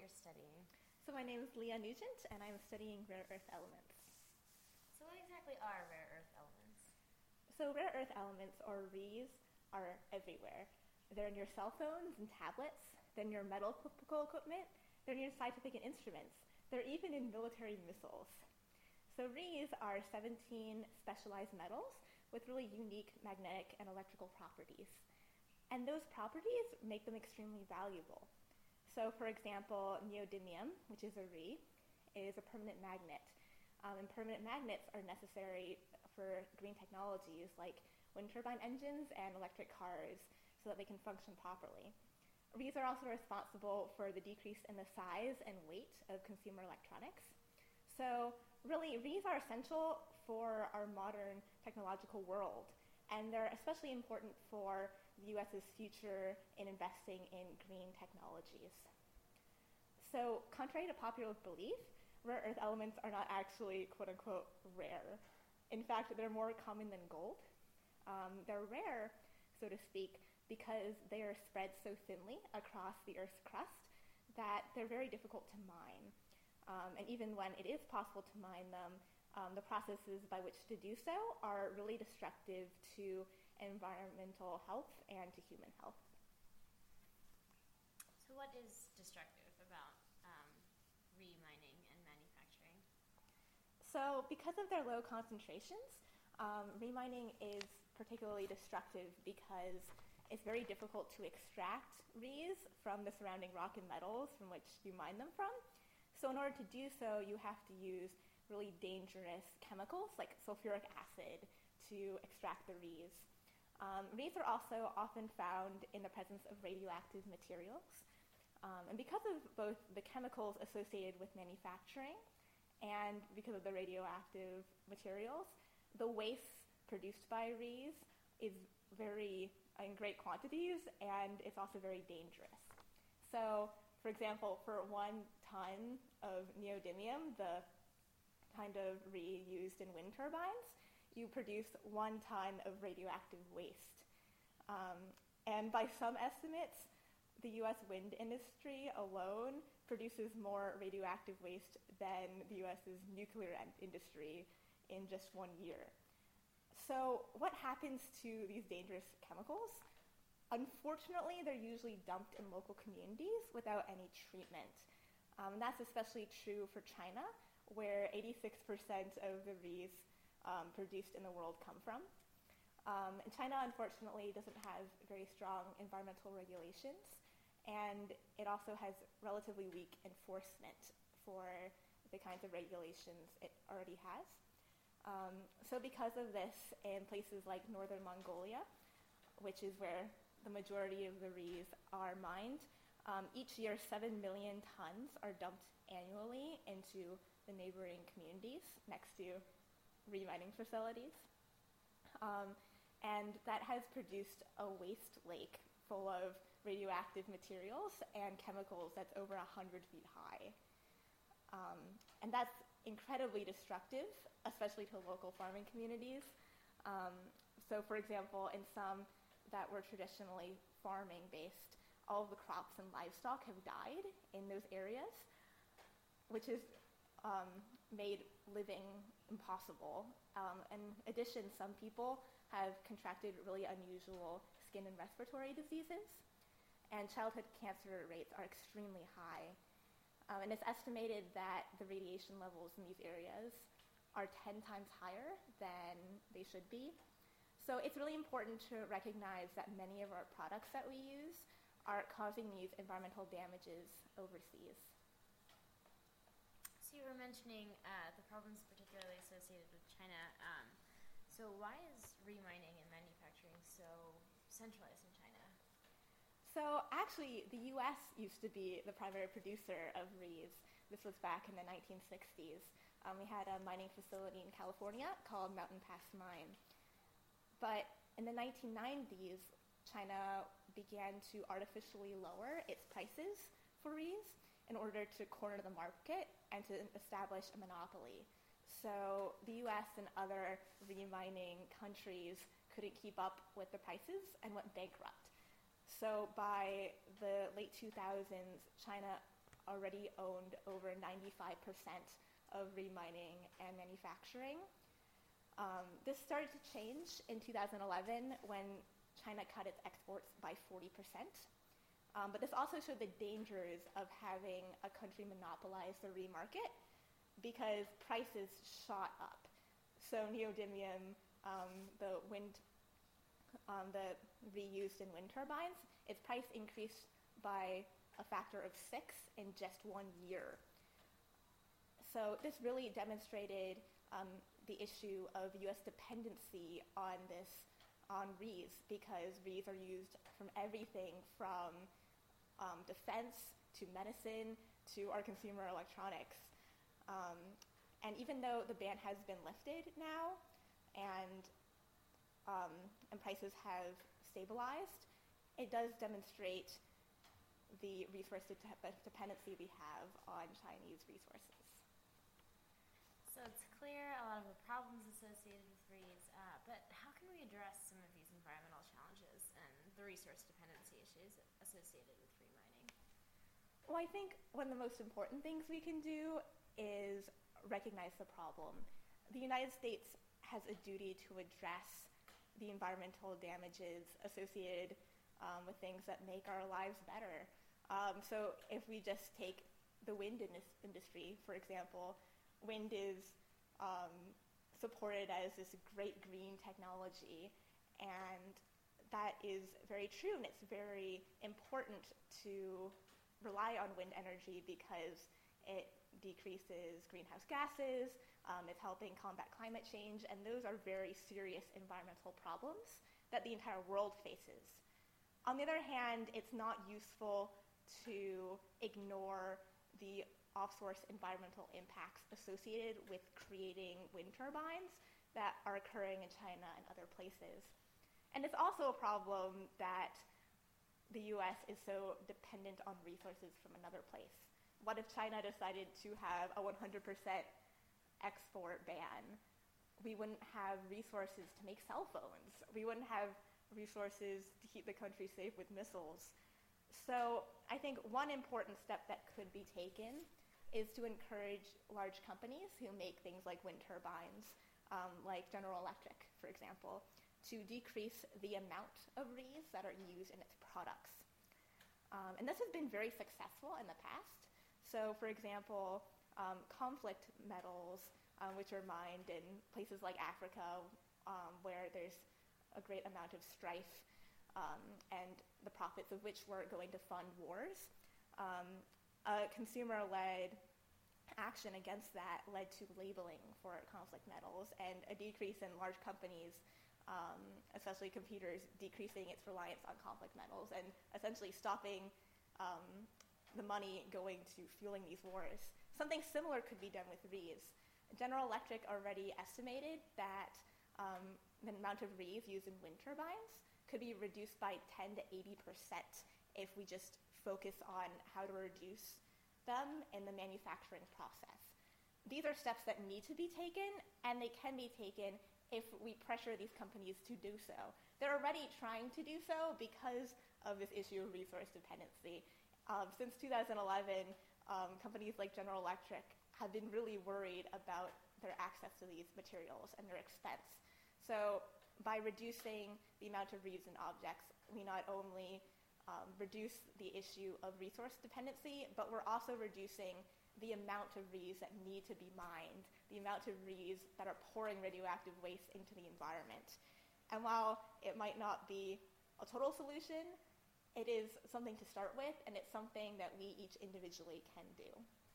you're studying? So my name is Leah Nugent, and I'm studying rare earth elements. So what exactly are rare earth elements? So rare earth elements, or REEs, are everywhere. They're in your cell phones and tablets. They're in your medical equipment. They're in your scientific instruments. They're even in military missiles. So REEs are 17 specialized metals with really unique magnetic and electrical properties. And those properties make them extremely valuable. So for example, neodymium, which is a REE, is a permanent magnet. And permanent magnets are necessary for green technologies like wind turbine engines and electric cars so that they can function properly. REEs are also responsible for the decrease in the size and weight of consumer electronics. So really, REEs are essential for our modern technological world, and they're especially important for the U.S.'s future in investing in green technologies. So contrary to popular belief, rare earth elements are not actually quote-unquote rare. In fact, they're more common than gold. They're rare, so to speak, because they are spread so thinly across the Earth's crust that they're very difficult to mine. And even when it is possible to mine them, the processes by which to do so are really destructive to environmental health and to human health. So what is destructive about re-mining and manufacturing? So because of their low concentrations, remining is particularly destructive because it's very difficult to extract REEs from the surrounding rock and metals from which you mine them from. So in order to do so, you have to use really dangerous chemicals like sulfuric acid to extract the REEs. REEs are also often found in the presence of radioactive materials. And because of both the chemicals associated with manufacturing and because of the radioactive materials, the waste produced by REEs is very in great quantities, and it's also very dangerous. So, for example, for 1 ton of neodymium, the kind of REE used in wind turbines, you produce 1 ton of radioactive waste. And by some estimates, the U.S. wind industry alone produces more radioactive waste than the U.S.'s nuclear industry in just 1 year. So what happens to these dangerous chemicals? Unfortunately, they're usually dumped in local communities without any treatment. That's especially true for China, where 86% of the REEs produced in the world come from. And China, unfortunately, doesn't have very strong environmental regulations, and it also has relatively weak enforcement for the kinds of regulations it already has. So because of this, in places like northern Mongolia, which is where the majority of the REEs are mined, each year 7 million tons are dumped annually into the neighboring communities next to re-mining facilities. And that has produced a waste lake full of radioactive materials and chemicals that's over 100 feet high. And that's incredibly destructive, especially to local farming communities. So for example, in some that were traditionally farming based, all of the crops and livestock have died in those areas, which has made living impossible. In addition, some people have contracted really unusual skin and respiratory diseases, and childhood cancer rates are extremely high. And it's estimated that the radiation levels in these areas are 10 times higher than they should be. So it's really important to recognize that many of our products that we use are causing these environmental damages overseas. So you were mentioning the problems particularly associated with China. So why is re-mining and manufacturing so centralized in China? So actually, the U.S. used to be the primary producer of REEs. This was back in the 1960s. We had a mining facility in California called Mountain Pass Mine. But in the 1990s, China began to artificially lower its prices for REEs in order to corner the market and to establish a monopoly. So the U.S. and other re-mining countries couldn't keep up with the prices and went bankrupt. So by the late 2000s, China already owned over 95% of remining and manufacturing. This started to change in 2011 when China cut its exports by 40%. But this also showed the dangers of having a country monopolize the remarket because prices shot up. So neodymium, the reused in wind turbines, its price increased by a factor of 6 in just 1 year. So this really demonstrated the issue of U.S. dependency on REEs, because REEs are used from everything from defense to medicine to our consumer electronics. And even though the ban has been lifted now and prices have stabilized, it does demonstrate the resource dependency we have on Chinese resources. So it's clear a lot of the problems associated with REEs, but how can we address some of these environmental challenges and the resource dependency issues associated with free mining? Well, I think one of the most important things we can do is recognize the problem. The United States has a duty to address the environmental damages associated with things that make our lives better. So if we just take the wind industry, for example, wind is supported as this great green technology, and that is very true, and it's very important to rely on wind energy because it decreases greenhouse gases, it's helping combat climate change, and those are very serious environmental problems that the entire world faces. On the other hand, it's not useful to ignore the off-source environmental impacts associated with creating wind turbines that are occurring in China and other places. And it's also a problem that the US is so dependent on resources from another place. What if China decided to have a 100% export ban? We wouldn't have resources to make cell phones. We wouldn't have resources to keep the country safe with missiles. So I think one important step that could be taken is to encourage large companies who make things like wind turbines, like General Electric, for example, to decrease the amount of REEs that are used in its products. And this has been very successful in the past. So, for example, conflict metals, which are mined in places like Africa, where there's a great amount of strife, and the profits of which were going to fund wars. A consumer-led action against that led to labeling for conflict metals and a decrease in large companies, especially computers, decreasing its reliance on conflict metals and essentially stopping the money going to fueling these wars. Something similar could be done with REEs. General Electric already estimated that the amount of REEs used in wind turbines could be reduced by 10 to 80% if we just focus on how to reduce them in the manufacturing process. These are steps that need to be taken, and they can be taken if we pressure these companies to do so. They're already trying to do so because of this issue of resource dependency. Since 2011, companies like General Electric have been really worried about their access to these materials and their expense. So by reducing the amount of REEs in objects, we not only reduce the issue of resource dependency, but we're also reducing the amount of REEs that need to be mined, the amount of REEs that are pouring radioactive waste into the environment. And while it might not be a total solution, it is something to start with, and it's something that we each individually can do.